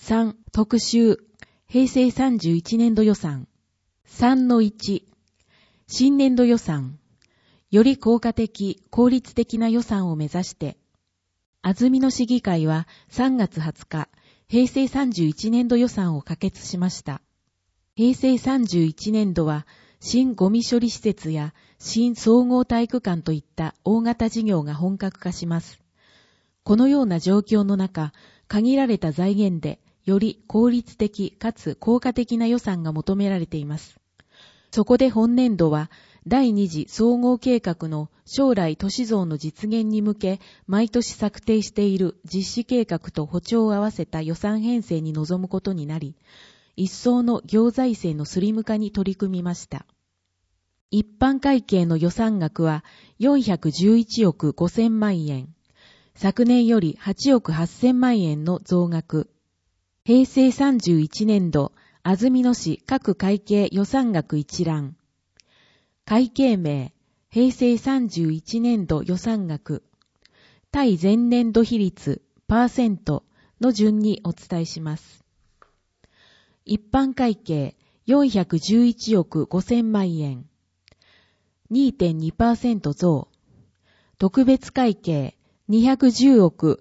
3、特集、平成31年度予算。3-1、新年度予算。より効果的、効率的な予算を目指して。安曇野市議会は3月20日、平成31年度予算を可決しました。平成31年度は、新ゴミ処理施設や新総合体育館といった大型事業が本格化します。このような状況の中、限られた財源でより効率的かつ効果的な予算が求められています。そこで本年度は、第2次総合計画の将来都市像の実現に向け、毎年策定している実施計画と歩調を合わせた予算編成に臨むことになり、一層の行財政のスリム化に取り組みました。一般会計の予算額は411億5000万円。昨年より8億8000万円の増額。平成31年度、安曇野市各会計予算額一覧。会計名、平成31年度予算額。対前年度比率、パーセントの順にお伝えします。一般会計411億5000万円。2.2% 増。特別会計210億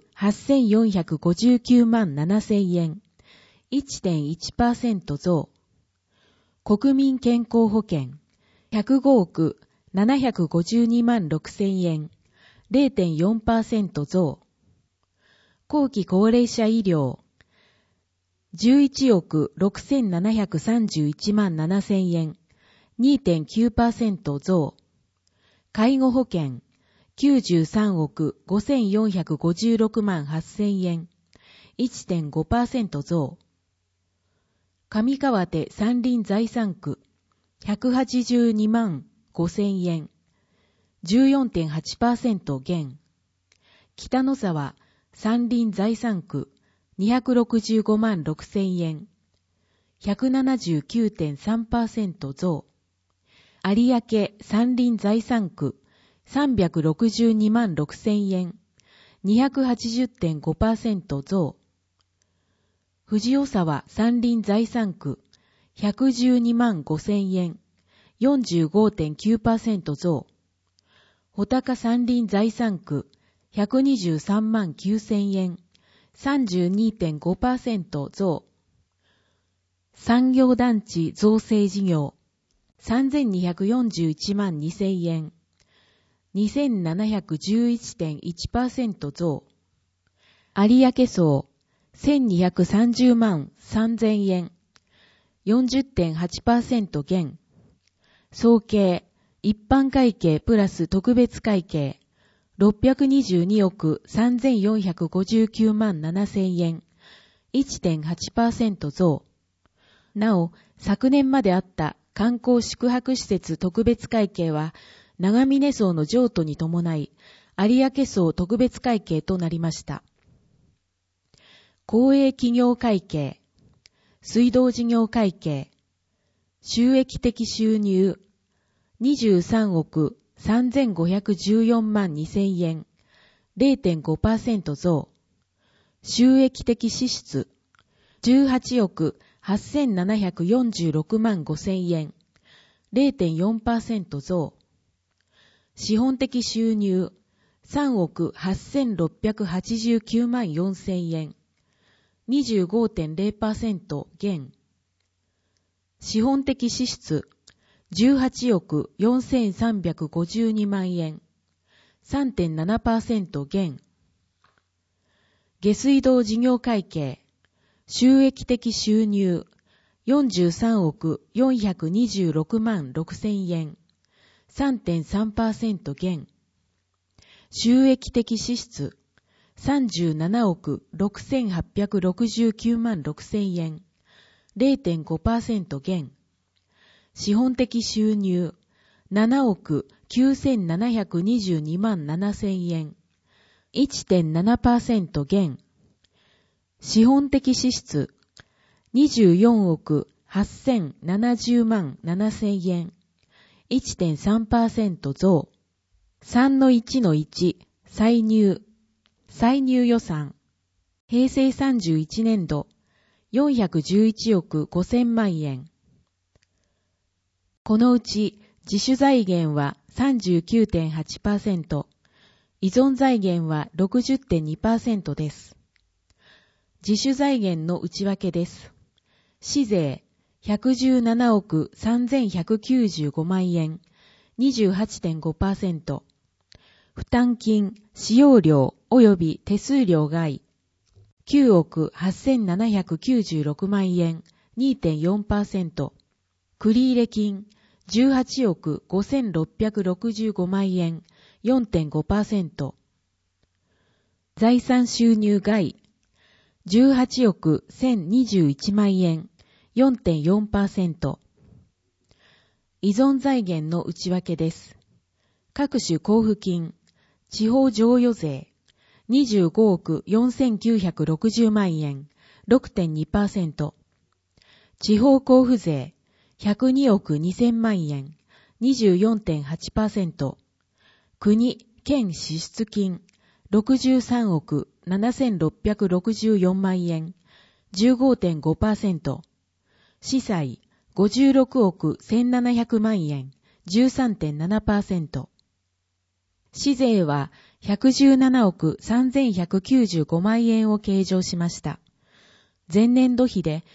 8459万7000円。1.1% 増。国民健康保険105億752万6000円。0.4% 増。後期高齢者医療11億6731万7000円。2.9% 増。介護保険93億5456万8000円。1.5% 増。上川手山林財産区182万5000円。14.8% 減。北野沢山林財産区265万6000円。179.3% 増。有明山林財産区362万6000円。280.5% 増。藤尾沢山林財産区112万5000円。45.9% 増。穂高山林財産区123万9000円。32.5% 増。産業団地造成事業3241万2000円。2711.1% 増。有明荘1230万3000円。40.8% 減。総計一般会計プラス特別会計622億3459万7000円。1.8% 増。なお、昨年まであった観光宿泊施設特別会計は、長峰荘の譲渡に伴い、有明荘特別会計となりました。公営企業会計、水道事業会計、収益的収入、23億3514万2000円、0.5% 増。収益的支出、18億8746万5000円、0.4% 増。資本的収入、3億8689万4000円、25.0% 減。資本的支出、18億4352万円、3.7% 減。下水道事業会計、収益的収入、43億426万6000円、3.3% 減。収益的支出、37億6869万6000円、0.5% 減。資本的収入、7億9722万7000円、1.7% 減。資本的支出、24億8070万7000円、1.3% 増。3-1-1 歳入予算。平成31年度、 411億5000万円。このうち自主財源は 39.8%、依存財源は 60.2% です。自主財源の内訳です。市税117億3195万円、28.5%。負担金、使用料及び手数料外、9億8796万円、2.4%。繰入金、18億5665万円、4.5%。財産収入外、18億1021万円、4.4%。依存財源の内訳です。各種交付金、地方譲与税、25億4960万円、6.2%。地方交付税、102億2000万円、24.8%。国、県支出金、63億7664万円、15.5%。司債、56億1700万円、13.7%。市税は117億3195万円を計上しました。前年度比で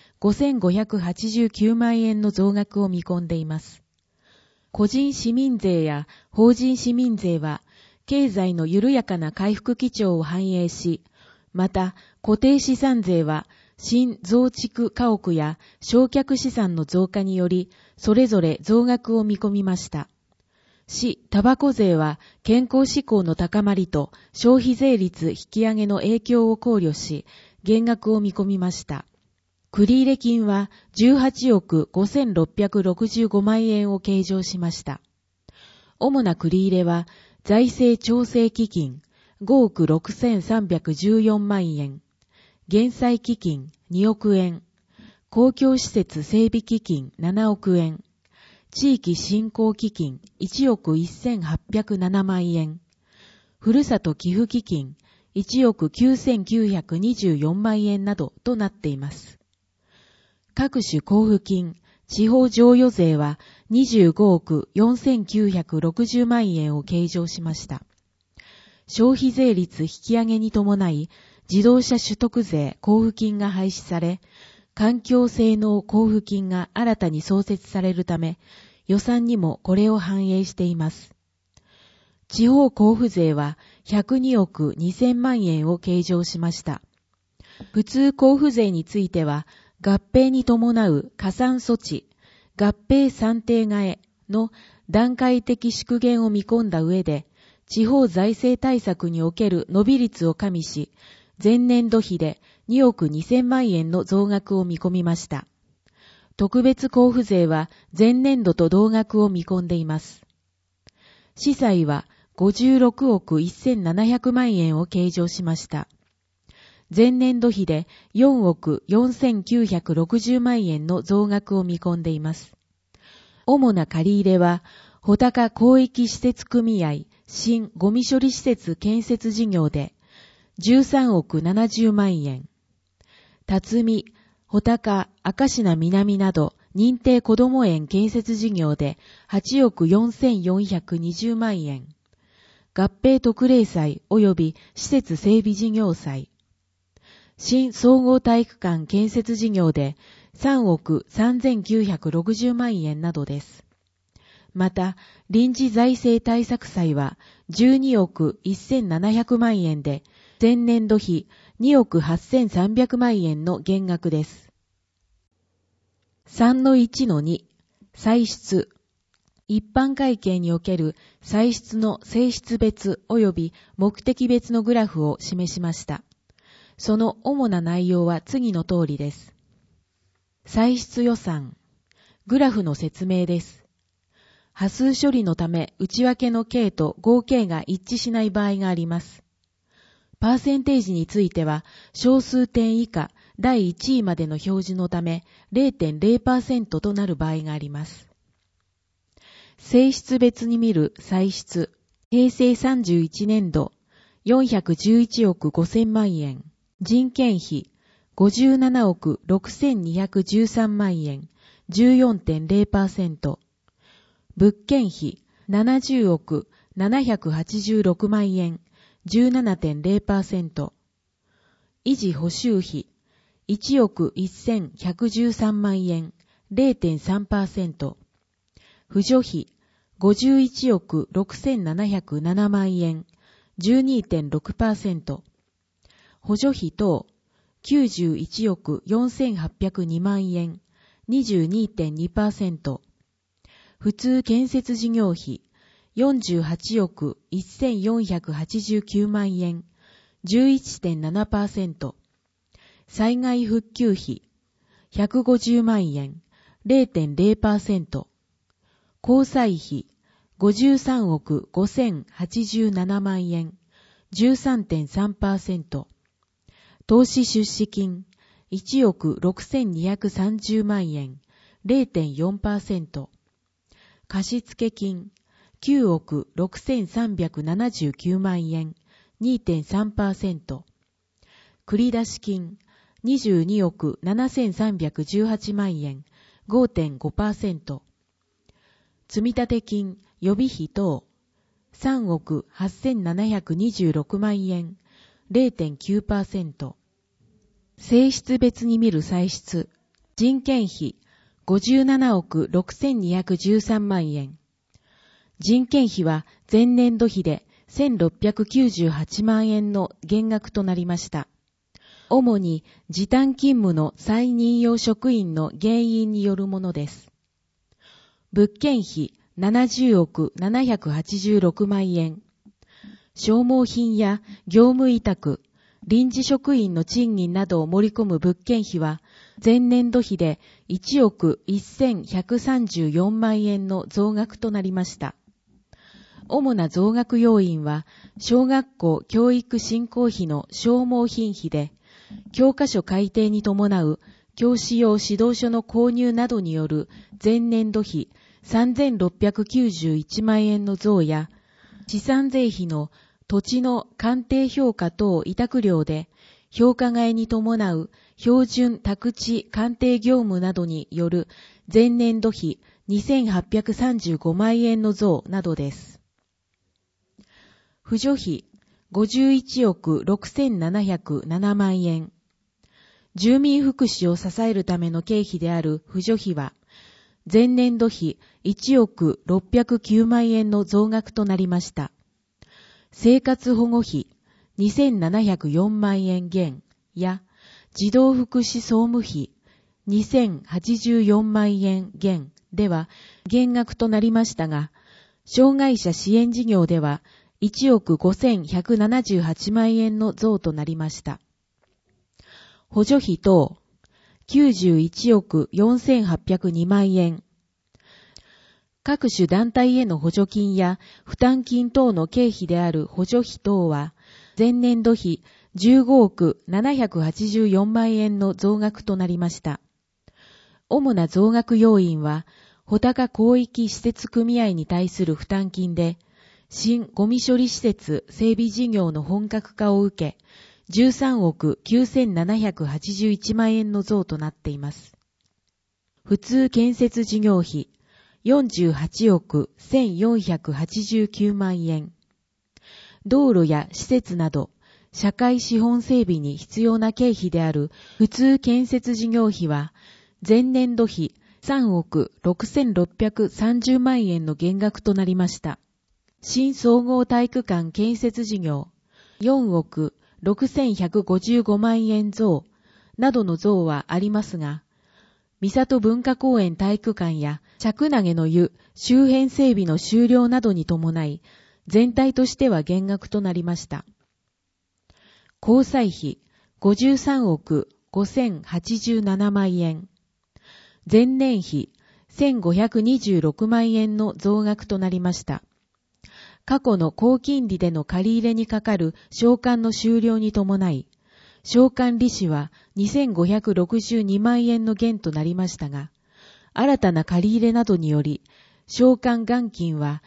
5589万円の増額を見込んでいます。個人市民税や法人市民税は経済の緩やかな回復基調を反映し、また固定資産税は新増築家屋や償却資産の増加によりそれぞれ増額を見込みました。市タバコ税は健康志向の高まりと消費税率引き上げの影響を考慮し、減額を見込みました。繰入金は18億5665万円を計上しました。主な繰入は財政調整基金5億6314万円、減債基金2億円、公共施設整備基金7億円、地域振興基金1億1807万円、ふるさと寄付基金1億9924万円などとなっています。各種交付金、地方譲与税は25億4960万円を計上しました。消費税率引き上げに伴い、自動車取得税交付金が廃止され、環境性能交付金が新たに創設されるため、予算にもこれを反映しています。地方交付税は102億2000万円を計上しました。普通交付税については、合併に伴う加算措置、合併算定替えの段階的縮減を見込んだ上で、地方財政対策における伸び率を加味し、前年度比で2億2000万円の増額を見込みました。特別交付税は前年度と同額を見込んでいます。司債は56億1700万円を計上しました。前年度比で4億4960万円の増額を見込んでいます。主な借り入れは、穂高広域施設組合新ゴミ処理施設建設事業で13億70万円、辰巳、穂高、明科南など認定こども園建設事業で8億4420万円、合併特例債及び施設整備事業債、新総合体育館建設事業で3億3960万円などです。また、臨時財政対策債は12億1700万円で、前年度比2億8300万円の減額です。3-1-2 歳出。一般会計における歳出の性質別及び目的別のグラフを示しました。その主な内容は次の通りです。歳出予算。グラフの説明です。波数処理のため内訳の計と合計が一致しない場合があります。パーセンテージについては小数点以下第1位までの表示のため 0.0% となる場合があります。性質別に見る歳出。平成31年度411億5000万円。人件費 57億6213万円 14.0%。物件費70億786万円 17.0%。維持補修費1億1113万円 0.3%。扶助費51億6707万円 12.6%。補助費等91億4802万円 22.2%。普通建設事業費48億1489万円 11.7%。災害復旧費150万円 0.0%。交際費53億5087万円 13.3%。投資出資金1億6230万円 0.4%。貸付金9億6379万円 2.3%。繰出金22億7318万円 5.5%。積立金予備費等3億8726万円 0.9%。性質別に見る歳出人件費57億6213万円。人件費は前年度比で1698万円の減額となりました。主に時短勤務の再任用職員の原因によるものです。物件費70億786万円。消耗品や業務委託、臨時職員の賃金などを盛り込む物件費は前年度比で1億1134万円の増額となりました。主な増額要因は小学校教育振興費の消耗品費で、教科書改訂に伴う教師用指導書の購入などによる前年度比3691万円の増や、資産税費の土地の鑑定評価等委託料で評価外に伴う標準宅地鑑定業務などによる前年度比2835万円の増などです。扶助費51億6707万円。住民福祉を支えるための経費である扶助費は前年度比1億609万円の増額となりました。生活保護費2704万円減や児童福祉総務費2084万円減では減額となりましたが、障害者支援事業では1億5178万円の増となりました。補助費等91億4802万円。各種団体への補助金や負担金等の経費である補助費等は前年度比15億784万円の増額となりました。主な増額要因は穂高広域施設組合に対する負担金で、新ゴミ処理施設整備事業の本格化を受け、13億9781万円の増となっています。普通建設事業費48億1489万円。道路や施設など、社会資本整備に必要な経費である普通建設事業費は、前年度比3億6630万円の減額となりました。新総合体育館建設事業4億6155万円増などの増はありますが、三郷文化公園体育館や着投げの湯周辺整備の終了などに伴い、全体としては減額となりました。交際費53億5087万円。前年比1526万円の増額となりました。過去の高金利での借り入れにかかる償還の終了に伴い、償還利子は2562万円の減となりましたが、新たな借り入れなどにより、償還元金は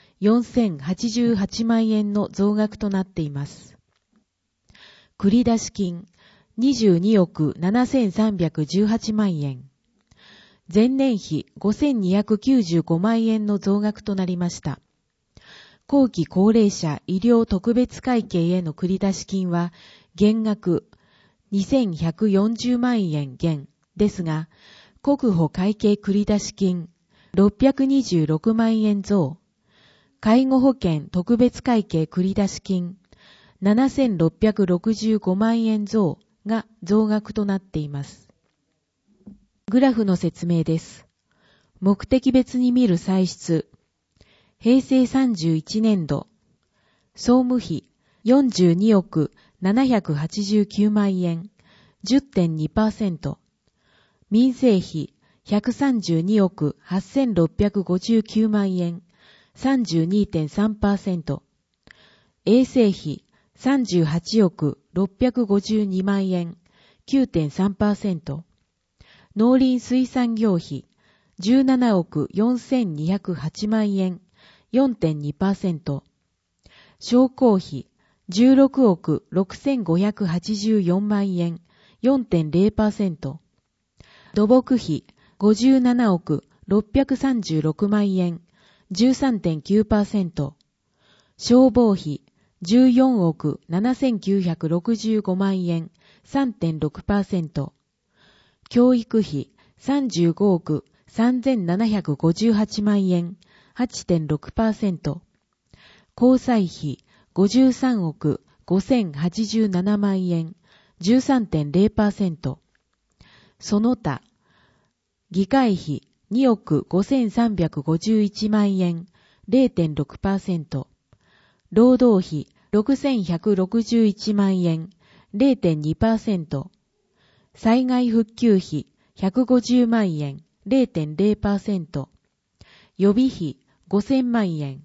4088万円の増額となっています。繰出金 22億7318万円。前年比5295万円の増額となりました。後期高齢者医療特別会計への繰出金は減額2140万円減ですが、国保会計繰出金626万円増、介護保険特別会計繰出金7665万円増が増額となっています。グラフの説明です。目的別に見る歳出。平成31年度。総務費42億789万円。10.2%。民生費132億8659万円。32.3%。衛生費38億652万円。9.3%。農林水産業費17億4208万円 4.2%。商工費16億6584万円 4.0%。土木費57億636万円 13.9%。消防費14億7965万円 3.6%。教育費35億3758万円 8.6%。交際費53億5087万円 13.0%。その他、議会費2億5351万円 0.6%。労働費6161万円 0.2%。災害復旧費150万円 0.0%。予備費5000万円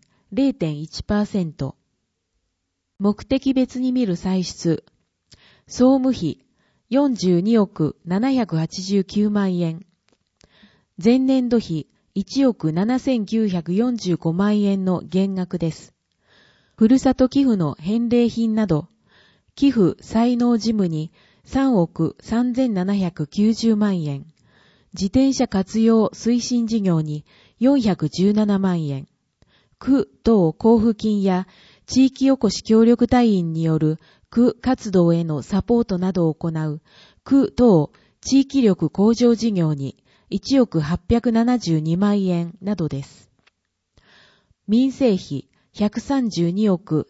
0.1%。目的別に見る歳出。総務費42億789万円。前年度比1億7945万円の減額です。ふるさと寄付の返礼品など、寄付才能事務に3億3790万円。自転車活用推進事業に417万円。区等交付金や地域おこし協力隊員による区活動へのサポートなどを行う区等地域力向上事業に1億872万円などです。民生費132億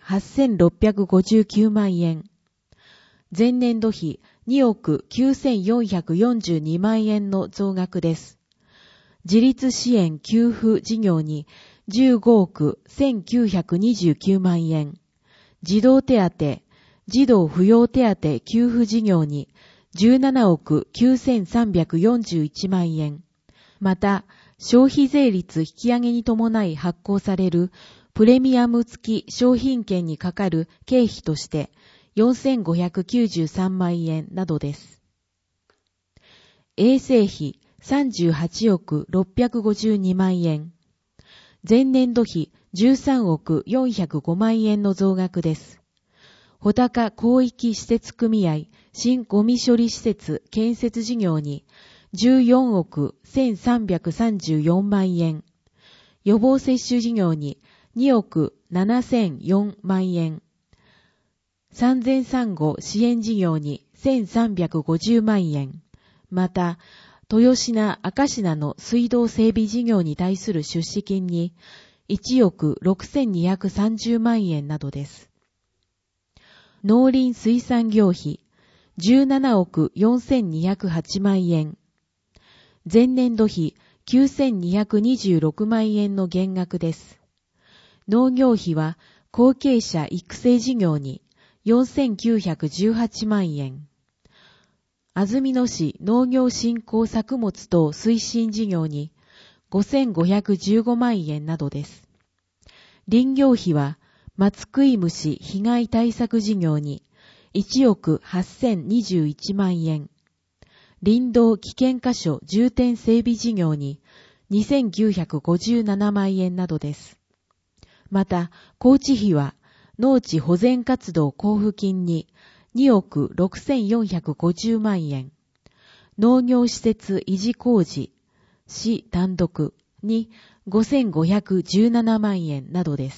8659万円。前年度比2億9442万円の増額です。自立支援給付事業に15億1929万円。児童手当、児童扶養手当給付事業に17億9341万円。また、消費税率引き上げに伴い発行されるプレミアム付き商品券にかかる経費として4593万円などです。衛生費38億652万円。前年度比13億405万円の増額です。穂高広域施設組合新ゴミ処理施設建設事業に14億1334万円。予防接種事業に2億7004万円。産前産後支援事業に1350万円。また、豊品赤品の水道整備事業に対する出資金に1億6230万円などです。農林水産業費17億4208万円。前年度比9226万円の減額です。農業費は後継者育成事業に4918万円。安曇野市農業振興作物等推進事業に5515万円などです。林業費は松食い虫被害対策事業に1億8021万円。林道危険箇所重点整備事業に2957万円などです。また、高知費は農地保全活動交付金に 2億6450万円。農業施設維持工事、市単独に5517万円などです。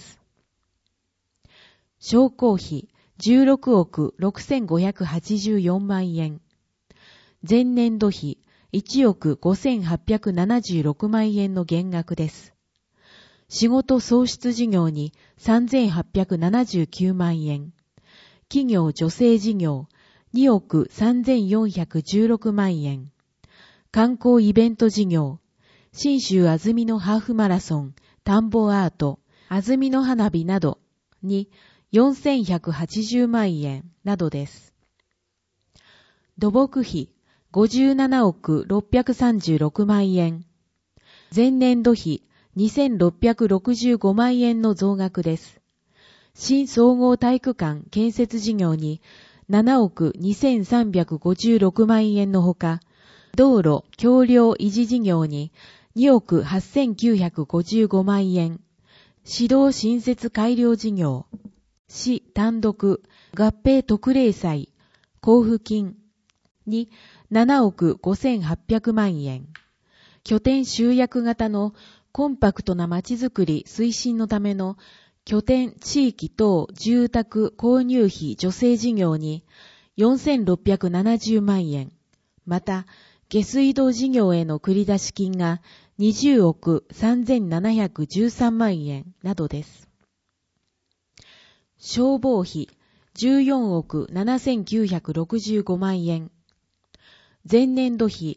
商工費16億6584万円。前年度比1億5876万円の減額です。仕事創出事業に3879万円。企業助成事業2億3416万円。観光イベント事業、信州安曇野ハーフマラソン、田んぼアート、安曇野花火などに4180万円などです。土木費57億636万円。前年度比2665万円の増額です。新総合体育館建設事業に7億2356万円のほか、道路橋梁維持事業に2億8955万円、指導新設改良事業、市単独合併特例債交付金に7億5800万円、拠点集約型のコンパクトなまちづくり推進のための拠点地域等住宅購入費助成事業に4670万円、また下水道事業への繰出金が20億3713万円などです。消防費14億7965万円。前年度比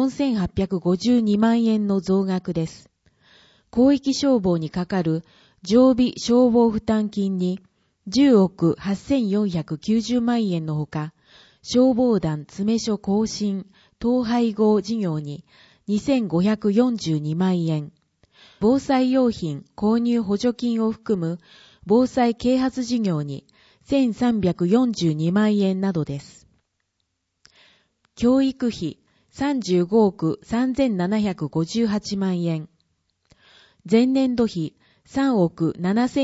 4852万円の増額です。広域消防にかかる常備消防負担金に10億8490万円のほか、消防団詰所更新統廃合事業に2542万円、防災用品購入補助金を含む防災啓発事業に1342万円などです。教育費35億3758万円。前年度比3億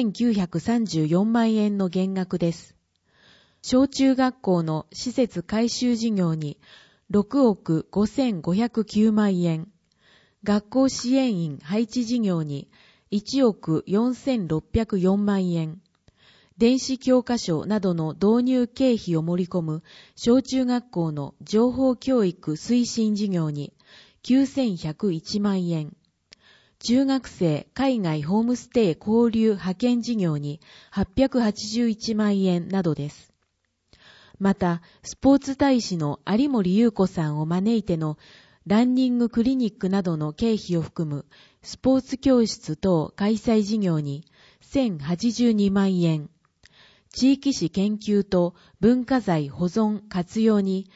7934万円の減額です。小中学校の施設改修事業に6億5509万円。学校支援員配置事業に1億4604万円。電子教科書などの導入経費を盛り込む小中学校の情報教育推進事業に9101万円。中学生海外ホームステイ交流派遣事業に881万円などです。また、スポーツ大使の有森優子さんを招いてのランニングクリニックなどの経費を含むスポーツ教室等開催事業に1082万円。地域史研究と文化財保存活用に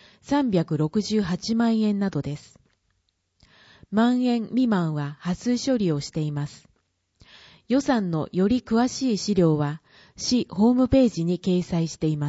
368万円などです。万円未満は破数処理をしています。予算のより詳しい資料は市ホームページに掲載しています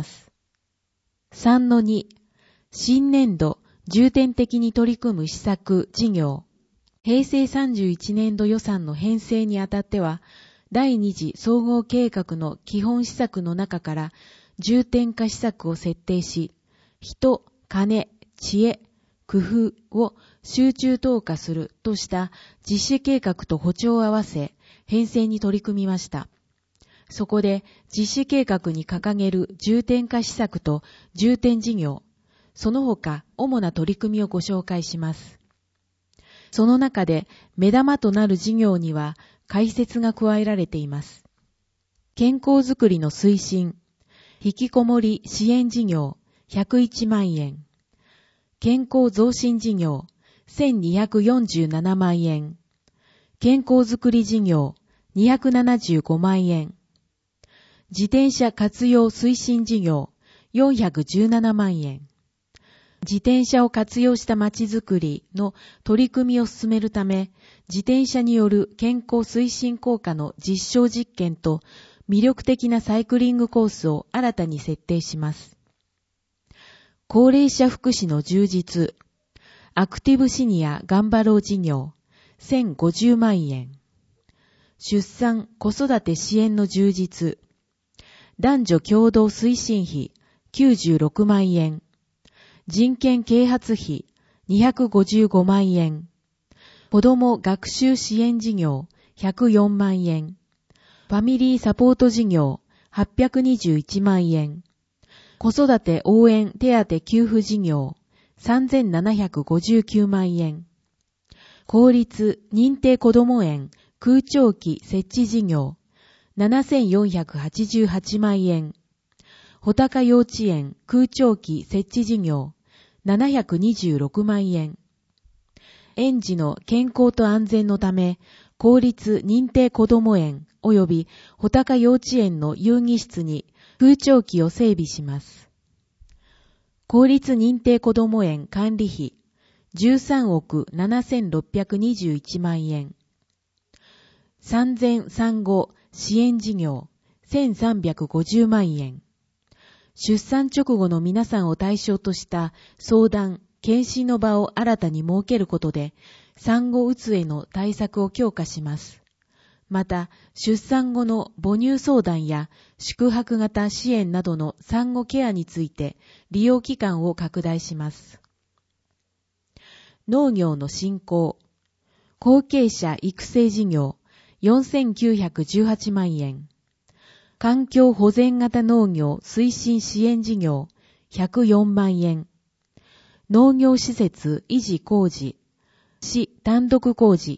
。3-2 新年度重点的に取り組む施策事業。平成31年度予算の編成にあたっては、第2次総合計画の基本施策の中から重点化施策を設定し、人、金、知恵、工夫を集中投下するとした実施計画と歩調を合わせ、編成に取り組みました。そこで実施計画に掲げる重点化施策と重点事業、その他主な取り組みをご紹介します。その中で目玉となる事業には解説が加えられています。健康づくりの推進、引きこもり支援事業101万円、健康増進事業1247万円、健康づくり事業275万円、自転車活用推進事業417万円、自転車を活用したまちづくりの取り組みを進めるため、自転車による健康推進効果の実証実験と魅力的なサイクリングコースを新たに設定します。高齢者福祉の充実、アクティブシニア頑張ろう事業1050万円、出産・子育て支援の充実、男女共同推進費 96万円。人権啓発費255万円。子ども学習支援事業104万円。ファミリーサポート事業821万円。子育て応援手当給付事業3759万円。公立認定こども園空調機設置事業7488万円。穂高幼稚園空調機設置事業726万円。園児の健康と安全のため、公立認定こども園及び穂高幼稚園の遊戯室に空調機を整備します。公立認定こども園管理費13億7621万円。産前産後支援事業1350万円。出産直後の皆さんを対象とした相談、検診の場を新たに設けることで、産後うつへの対策を強化します。また、出産後の母乳相談や宿泊型支援などの産後ケアについて利用期間を拡大します。農業の振興、後継者育成事業4918万円。環境保全型農業推進支援事業104万円。農業施設維持工事、市単独工事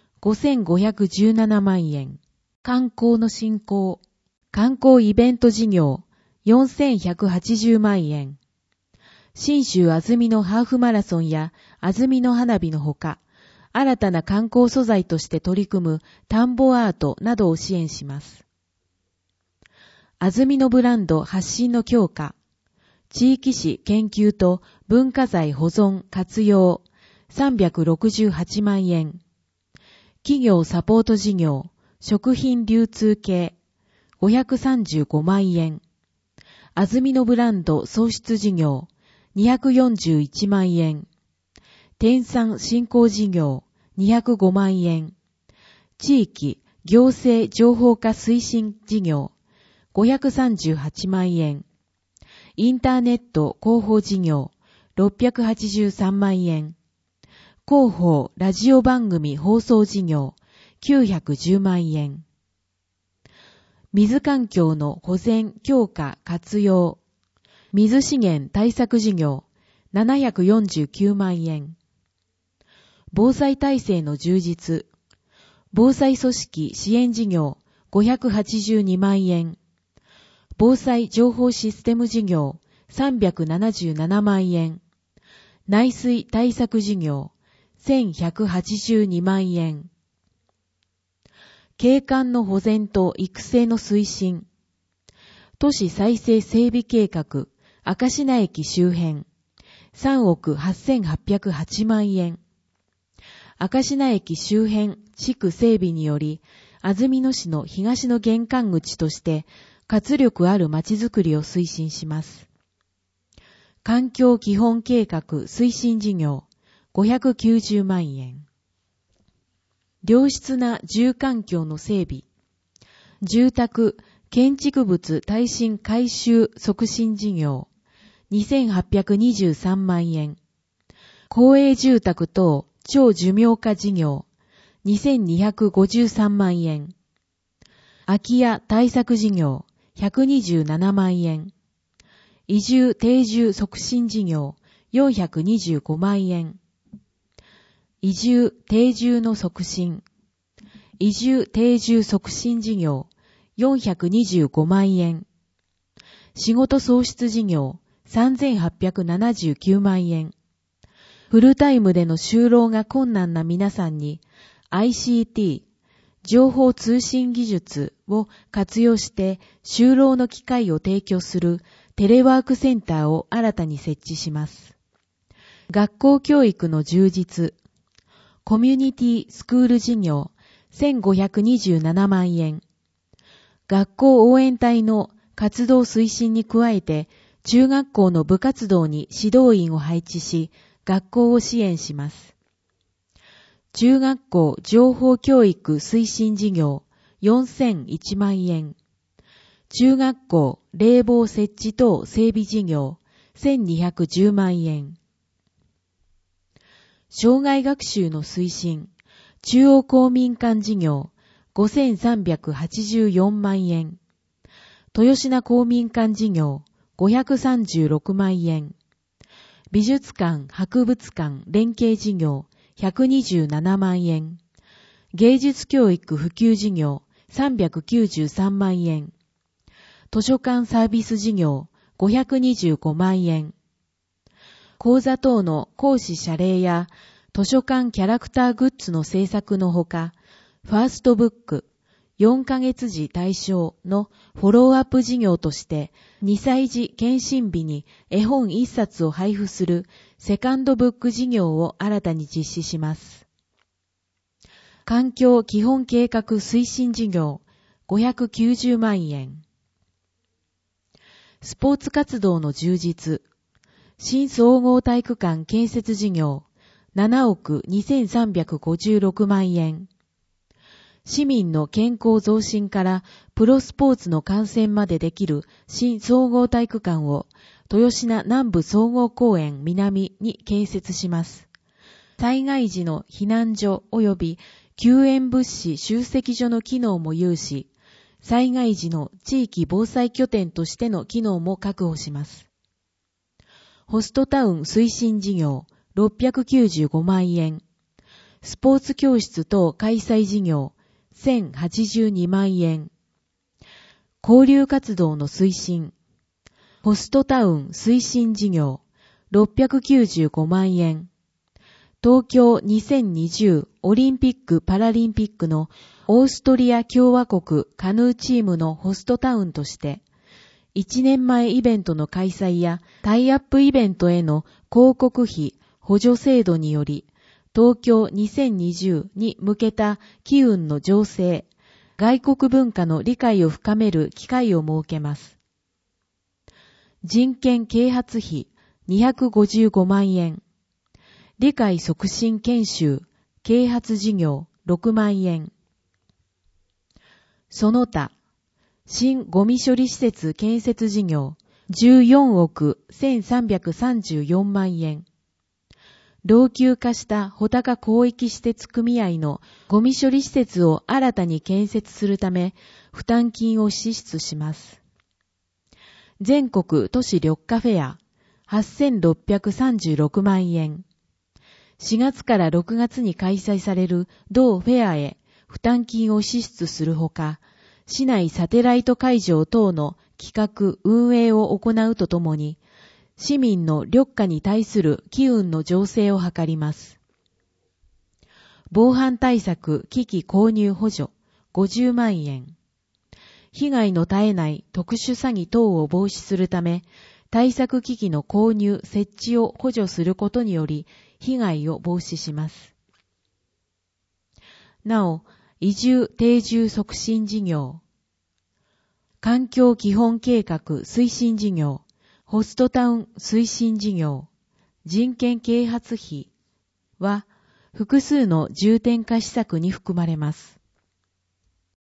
5517万円。観光の振興、観光イベント事業4180万円。信州安曇のハーフマラソンや安曇の花火のほか、新たな観光素材として取り組む田んぼアートなどを支援します。安曇野ブランド発信の強化、地域史研究と文化財保存活用368万円。企業サポート事業、食品流通系535万円。安曇野ブランド創出事業241万円。天産振興事業205万円。地域行政情報化推進事業538万円。インターネット広報事業683万円。広報ラジオ番組放送事業910万円。水環境の保全強化活用。水資源対策事業749万円。防災体制の充実。防災組織支援事業582万円。防災情報システム事業377万円。内水対策事業1182万円。景観の保全と育成の推進。都市再生整備計画明石名駅周辺3億8808万円。明石名駅周辺地区整備により、安曇野市の東の玄関口として活力あるまちづくりを推進します。環境基本計画推進事業590万円。良質な住環境の整備。住宅、建築物耐震改修促進事業2823万円。公営住宅等超寿命化事業2253万円。空き家対策事業127万円。移住定住促進事業425万円。移住定住の促進。移住定住促進事業425万円。仕事創出事業3879万円。フルタイムでの就労が困難な皆さんに ICT、情報通信技術を活用して就労の機会を提供するテレワークセンターを新たに設置します。学校教育の充実。コミュニティスクール事業1527万円。学校応援隊の活動推進に加えて、中学校の部活動に指導員を配置し、学校を支援します。中学校情報教育推進事業4001万円。 中学校冷房設置等整備事業1210万円。障害学習の推進、中央公民館事業5384万円。豊品公民館事業536万円。美術館・博物館連携事業127万円。芸術教育普及事業393万円。図書館サービス事業525万円。講座等の講師謝礼や図書館キャラクターグッズの制作のほか、ファーストブック4ヶ月時対象のフォローアップ事業として2歳児検診日に絵本1冊を配布するセカンドブック事業を新たに実施します。環境基本計画推進事業590万円。スポーツ活動の充実、新総合体育館建設事業7億2356万円。市民の健康増進からプロスポーツの観戦までできる新総合体育館を豊品南部総合公園南に建設します。災害時の避難所及び救援物資集積所の機能も有し、災害時の地域防災拠点としての機能も確保します。ホストタウン推進事業695万円。スポーツ教室等開催事業1082万円。交流活動の推進。ホストタウン推進事業695万円。東京2020オリンピック・パラリンピックのオーストリア共和国カヌーチームのホストタウンとして、1年前イベントの開催やタイアップイベントへの広告費補助制度により、東京2020に向けた機運の醸成、外国文化の理解を深める機会を設けます。人権啓発費255万円。理解促進研修、啓発事業6万円。その他、新ゴミ処理施設建設事業14億1334万円。老朽化した穂高広域施設組合のゴミ処理施設を新たに建設するため、負担金を支出します。全国都市緑化フェア8636万円。4月から6月に開催される同フェアへ負担金を支出するほか、市内サテライト会場等の企画・運営を行うとともに、市民の緑化に対する機運の醸成を図ります。防犯対策機器購入補助50万円。被害の絶えない特殊詐欺等を防止するため、対策機器の購入・設置を補助することにより、被害を防止します。なお、移住・定住促進事業、環境基本計画推進事業、ホストタウン推進事業、人権啓発費は複数の重点化施策に含まれます。